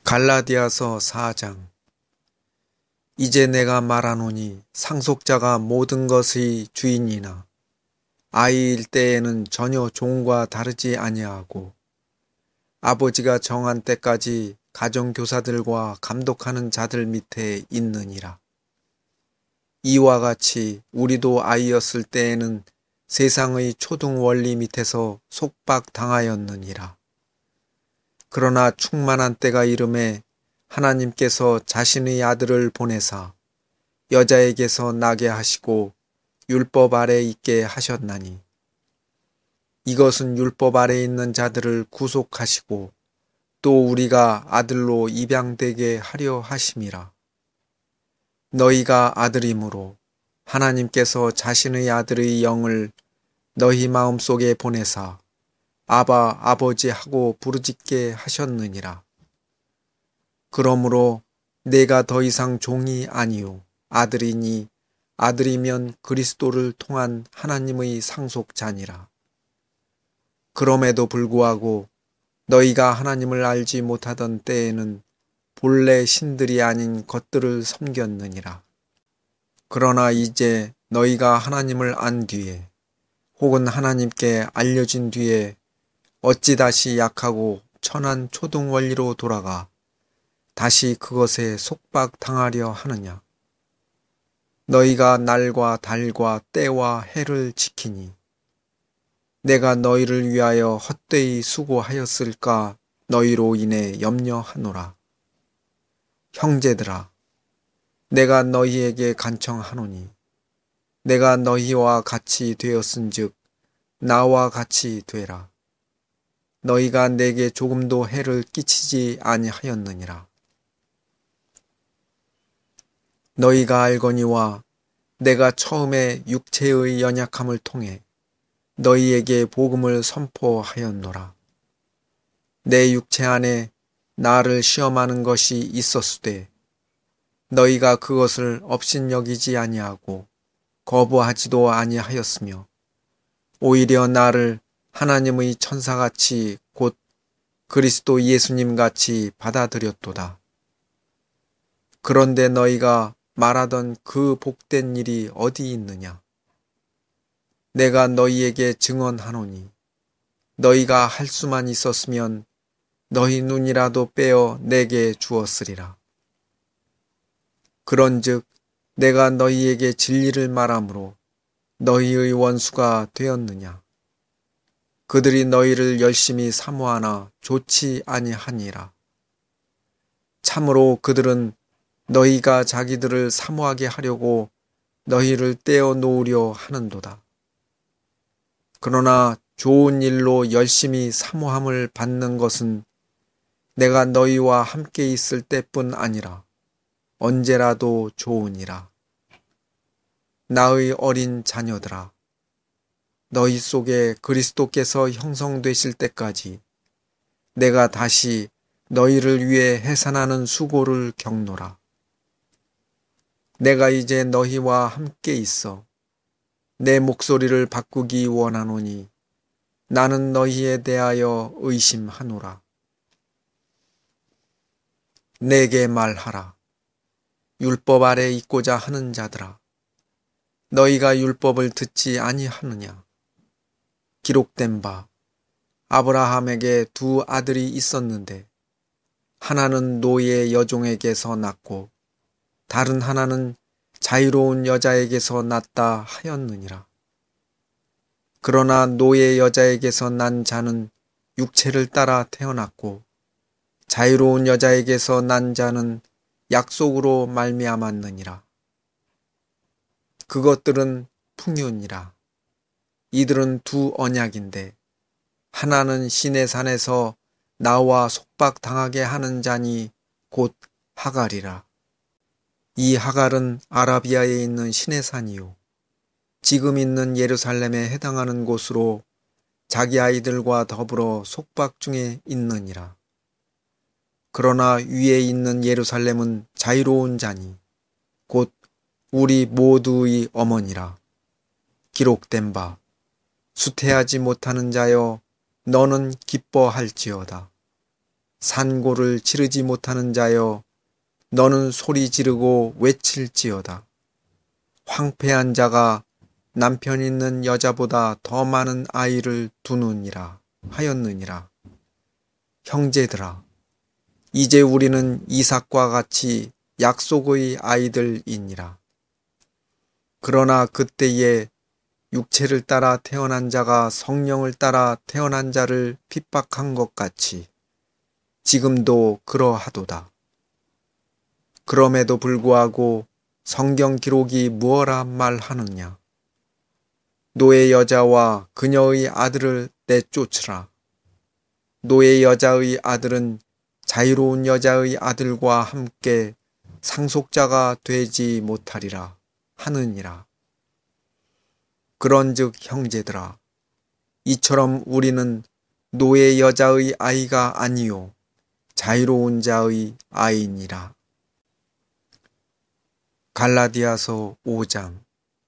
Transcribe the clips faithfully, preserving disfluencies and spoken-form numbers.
갈라디아서 사 장. 이제 내가 말하노니 상속자가 모든 것의 주인이나 아이일 때에는 전혀 종과 다르지 아니하고 아버지가 정한 때까지 가정교사들과 감독하는 자들 밑에 있느니라. 이와 같이 우리도 아이였을 때에는 세상의 초등 원리 밑에서 속박당하였느니라. 그러나 충만한 때가 이름에 하나님께서 자신의 아들을 보내사 여자에게서 나게 하시고 율법 아래 있게 하셨나니 이것은 율법 아래 있는 자들을 구속하시고 또 우리가 아들로 입양되게 하려 하심이라. 너희가 아들이므로 하나님께서 자신의 아들의 영을 너희 마음속에 보내사 아바 아버지 하고 부르짖게 하셨느니라. 그러므로 내가 더 이상 종이 아니요 아들이니 아들이면 그리스도를 통한 하나님의 상속자니라. 그럼에도 불구하고 너희가 하나님을 알지 못하던 때에는 본래 신들이 아닌 것들을 섬겼느니라. 그러나 이제 너희가 하나님을 안 뒤에 혹은 하나님께 알려진 뒤에 어찌 다시 약하고 천한 초등 원리로 돌아가 다시 그것에 속박당하려 하느냐. 너희가 날과 달과 때와 해를 지키니 내가 너희를 위하여 헛되이 수고하였을까 너희로 인해 염려하노라. 형제들아, 내가 너희에게 간청하노니 내가 너희와 같이 되었은즉 나와 같이 되라. 너희가 내게 조금도 해를 끼치지 아니하였느니라. 너희가 알거니와 내가 처음에 육체의 연약함을 통해 너희에게 복음을 선포하였노라. 내 육체 안에 나를 시험하는 것이 있었으되 너희가 그것을 업신여기지 아니하고 거부하지도 아니하였으며 오히려 나를 하나님의 천사같이 곧 그리스도 예수님같이 받아들였도다. 그런데 너희가 말하던 그 복된 일이 어디 있느냐? 내가 너희에게 증언하노니 너희가 할 수만 있었으면 너희 눈이라도 빼어 내게 주었으리라. 그런즉 내가 너희에게 진리를 말하므로 너희의 원수가 되었느냐? 그들이 너희를 열심히 사모하나 좋지 아니하니라. 참으로 그들은 너희가 자기들을 사모하게 하려고 너희를 떼어 놓으려 하는도다. 그러나 좋은 일로 열심히 사모함을 받는 것은 내가 너희와 함께 있을 때뿐 아니라 언제라도 좋으니라. 나의 어린 자녀들아, 너희 속에 그리스도께서 형성되실 때까지 내가 다시 너희를 위해 해산하는 수고를 겪노라. 내가 이제 너희와 함께 있어 내 목소리를 바꾸기 원하노니 나는 너희에 대하여 의심하노라. 내게 말하라. 율법 아래 있고자 하는 자들아, 너희가 율법을 듣지 아니하느냐? 기록된 바 아브라함에게 두 아들이 있었는데 하나는 노예 여종에게서 낳고 다른 하나는 자유로운 여자에게서 낳다 하였느니라. 그러나 노예 여자에게서 난 자는 육체를 따라 태어났고 자유로운 여자에게서 난 자는 약속으로 말미암았느니라. 그것들은 풍요니라. 이들은 두 언약인데 하나는 시내산에서 나와 속박당하게 하는 자니 곧 하갈이라. 이 하갈은 아라비아에 있는 시내산이요 지금 있는 예루살렘에 해당하는 곳으로 자기 아이들과 더불어 속박 중에 있느니라. 그러나 위에 있는 예루살렘은 자유로운 자니 곧 우리 모두의 어머니라. 기록된 바 수태하지 못하는 자여 너는 기뻐할지어다. 산고를 지르지 못하는 자여, 너는 소리 지르고 외칠지어다. 황폐한 자가 남편 있는 여자보다 더 많은 아이를 두느니라 하였느니라. 형제들아, 이제 우리는 이삭과 같이 약속의 아이들이니라. 그러나 그때에 육체를 따라 태어난 자가 성령을 따라 태어난 자를 핍박한 것 같이 지금도 그러하도다. 그럼에도 불구하고 성경 기록이 무엇라 말하느냐? 노예 여자와 그녀의 아들을 내쫓으라. 노예 여자의 아들은 자유로운 여자의 아들과 함께 상속자가 되지 못하리라 하느니라. 그런즉 형제들아, 이처럼 우리는 노예 여자의 아이가 아니요 자유로운 자의 아이니라. 갈라디아서 오 장.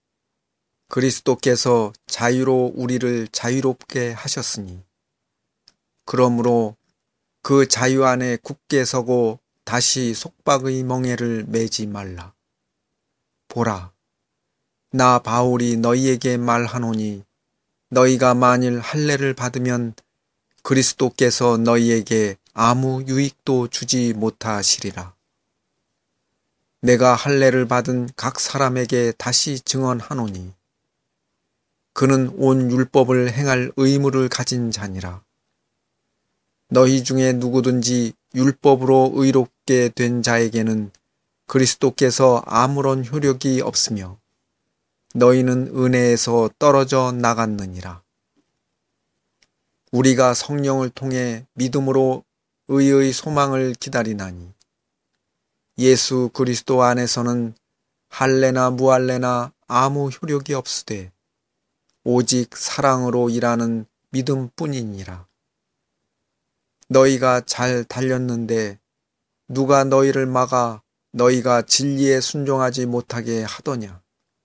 그리스도께서 자유로 우리를 자유롭게 하셨으니 그러므로 그 자유 안에 굳게 서고 다시 속박의 멍에를 매지 말라. 보라, 나 바울이 너희에게 말하노니 너희가 만일 할례를 받으면 그리스도께서 너희에게 아무 유익도 주지 못하시리라. 내가 할례를 받은 각 사람에게 다시 증언하노니 그는 온 율법을 행할 의무를 가진 자니라. 너희 중에 누구든지 율법으로 의롭게 된 자에게는 그리스도께서 아무런 효력이 없으며 너희는 은혜에서 떨어져 나갔느니라. 우리가 성령을 통해 믿음으로 의의 소망을 기다리나니 예수 그리스도 안에서는 할례나 무할례나 아무 효력이 없으되 오직 사랑으로 일하는 믿음뿐이니라. 너희가 잘 달렸는데 누가 너희를 막아 너희가 진리에 순종하지 못하게 하더냐?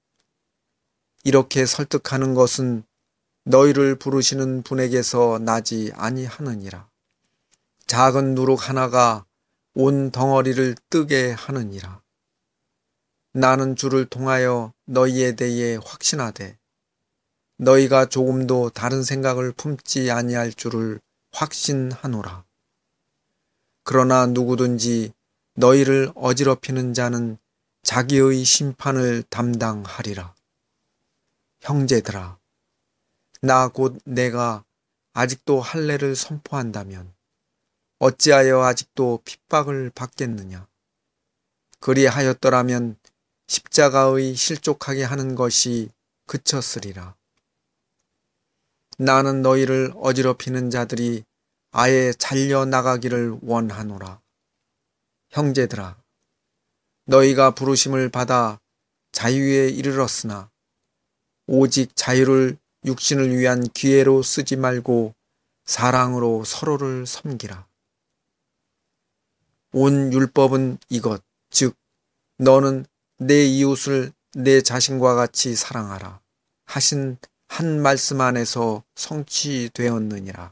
이렇게 설득하는 것은 너희를 부르시는 분에게서 나지 아니하느니라. 작은 누룩 하나가 온 덩어리를 뜨게 하느니라. 나는 주를 통하여 너희에 대해 확신하되 너희가 조금도 다른 생각을 품지 아니할 줄을 확신하노라. 그러나 누구든지 너희를 어지럽히는 자는 자기의 심판을 담당하리라. 형제들아, 나 곧 내가 아직도 할례를 선포한다면 어찌하여 아직도 핍박을 받겠느냐? 그리하였더라면 십자가의 실족하게 하는 것이 그쳤으리라. 나는 너희를 어지럽히는 자들이 아예 잘려나가기를 원하노라. 형제들아, 너희가 부르심을 받아 자유에 이르렀으나 오직 자유를 육신을 위한 기회로 쓰지 말고 사랑으로 서로를 섬기라. 온 율법은 이것, 즉 너는 내 이웃을 내 자신과 같이 사랑하라 하신 한 말씀 안에서 성취되었느니라.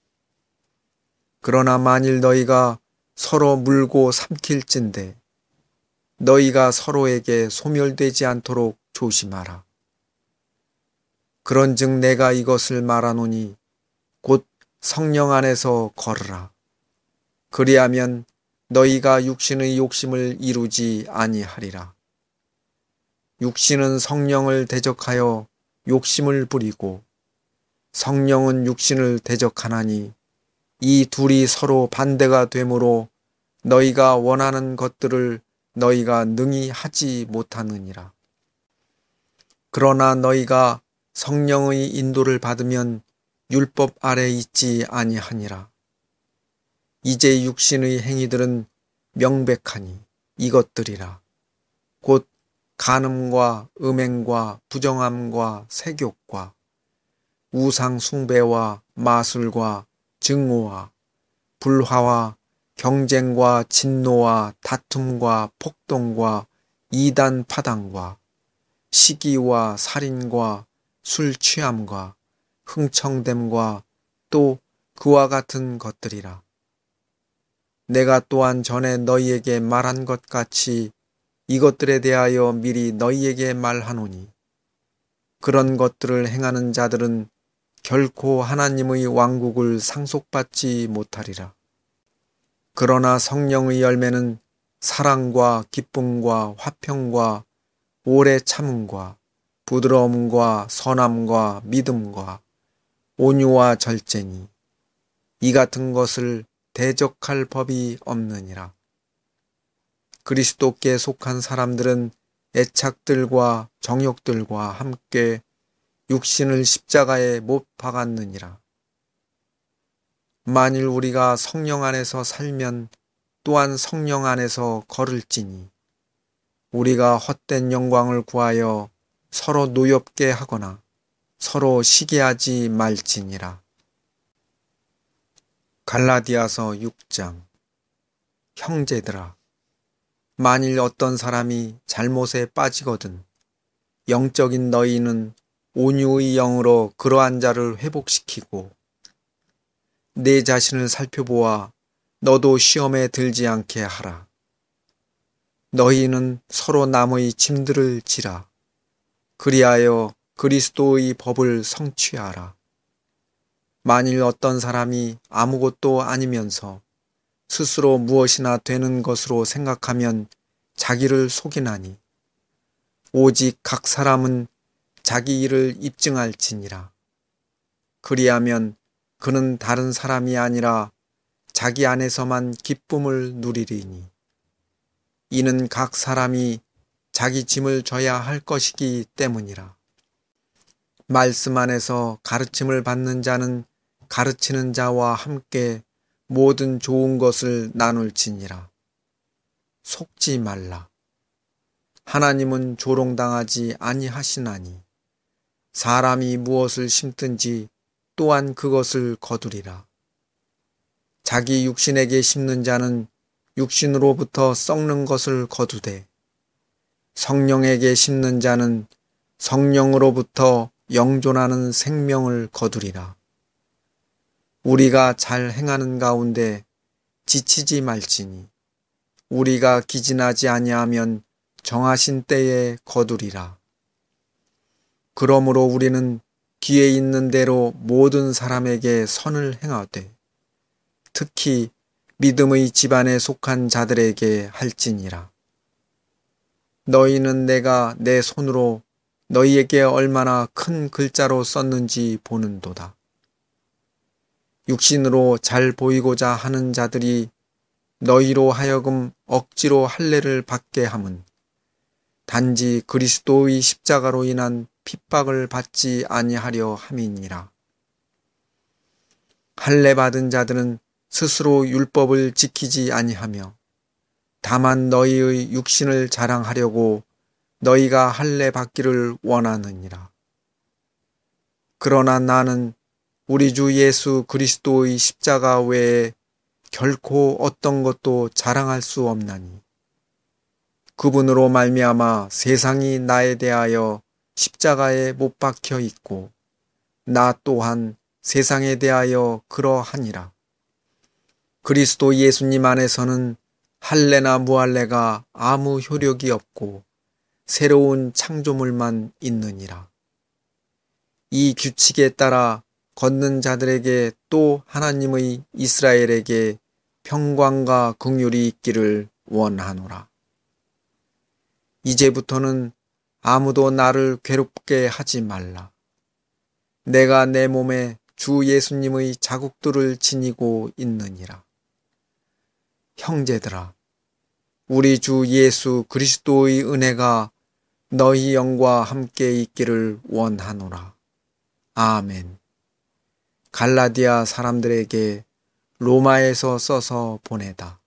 그러나 만일 너희가 서로 물고 삼킬진대 너희가 서로에게 소멸되지 않도록 조심하라. 그런즉 내가 이것을 말하노니 곧 성령 안에서 걸으라. 그리하면 너희가 육신의 욕심을 이루지 아니하리라. 육신은 성령을 대적하여 욕심을 부리고 성령은 육신을 대적하나니 이 둘이 서로 반대가 되므로 너희가 원하는 것들을 너희가 능히 하지 못하느니라. 그러나 너희가 성령의 인도를 받으면 율법 아래 있지 아니하니라. 이제 육신의 행위들은 명백하니 이것들이라. 곧 간음과 음행과 부정함과 세욕과 우상 숭배와 마술과 증오와 불화와 경쟁과 진노와 다툼과 폭동과 이단 파당과 시기와 살인과 술 취함과 흥청됨과 또 그와 같은 것들이라. 내가 또한 전에 너희에게 말한 것 같이 이것들에 대하여 미리 너희에게 말하노니 그런 것들을 행하는 자들은 결코 하나님의 왕국을 상속받지 못하리라. 그러나 성령의 열매는 사랑과 기쁨과 화평과 오래 참음과 부드러움과 선함과 믿음과 온유와 절제니 이 같은 것을 대적할 법이 없느니라. 그리스도께 속한 사람들은 애착들과 정욕들과 함께 육신을 십자가에 못 박았느니라. 만일 우리가 성령 안에서 살면 또한 성령 안에서 걸을지니 우리가 헛된 영광을 구하여 서로 노엽게 하거나 서로 시기하지 말지니라. 갈라디아서 육 장. 형제들아, 만일 어떤 사람이 잘못에 빠지거든 영적인 너희는 온유의 영으로 그러한 자를 회복시키고 내 자신을 살펴보아 너도 시험에 들지 않게 하라. 너희는 서로 남의 짐들을 지라. 그리하여 그리스도의 법을 성취하라. 만일 어떤 사람이 아무것도 아니면서 스스로 무엇이나 되는 것으로 생각하면 자기를 속이나니 오직 각 사람은 자기 일을 입증할지니라. 그리하면 그는 다른 사람이 아니라 자기 안에서만 기쁨을 누리리니 이는 각 사람이 자기 짐을 져야 할 것이기 때문이라. 말씀 안에서 가르침을 받는 자는 가르치는 자와 함께 모든 좋은 것을 나눌지니라. 속지 말라. 하나님은 조롱당하지 아니하시나니 사람이 무엇을 심든지 또한 그것을 거두리라. 자기 육신에게 심는 자는 육신으로부터 썩는 것을 거두되 성령에게 심는 자는 성령으로부터 영존하는 생명을 거두리라. 우리가 잘 행하는 가운데 지치지 말지니 우리가 기진하지 아니하면 정하신 때에 거두리라. 그러므로 우리는 기회 있는 대로 모든 사람에게 선을 행하되 특히 믿음의 집안에 속한 자들에게 할지니라. 너희는 내가 내 손으로 너희에게 얼마나 큰 글자로 썼는지 보는도다. 육신으로 잘 보이고자 하는 자들이 너희로 하여금 억지로 할례를 받게 함은 단지 그리스도의 십자가로 인한 핍박을 받지 아니하려 함이니라. 할례 받은 자들은 스스로 율법을 지키지 아니하며 다만 너희의 육신을 자랑하려고 너희가 할례 받기를 원하느니라. 그러나 나는 우리 주 예수 그리스도의 십자가 외에 결코 어떤 것도 자랑할 수 없나니 그분으로 말미암아 세상이 나에 대하여 십자가에 못 박혀 있고 나 또한 세상에 대하여 그러하니라. 그리스도 예수님 안에서는 할례나 무할례가 아무 효력이 없고 새로운 창조물만 있느니라. 이 규칙에 따라 걷는 자들에게 또 하나님의 이스라엘에게 평강과 긍휼이 있기를 원하노라. 이제부터는 아무도 나를 괴롭게 하지 말라. 내가 내 몸에 주 예수님의 자국들을 지니고 있느니라. 형제들아, 우리 주 예수 그리스도의 은혜가 너희 영과 함께 있기를 원하노라. 아멘. 갈라디아 사람들에게 로마에서 써서 보내다.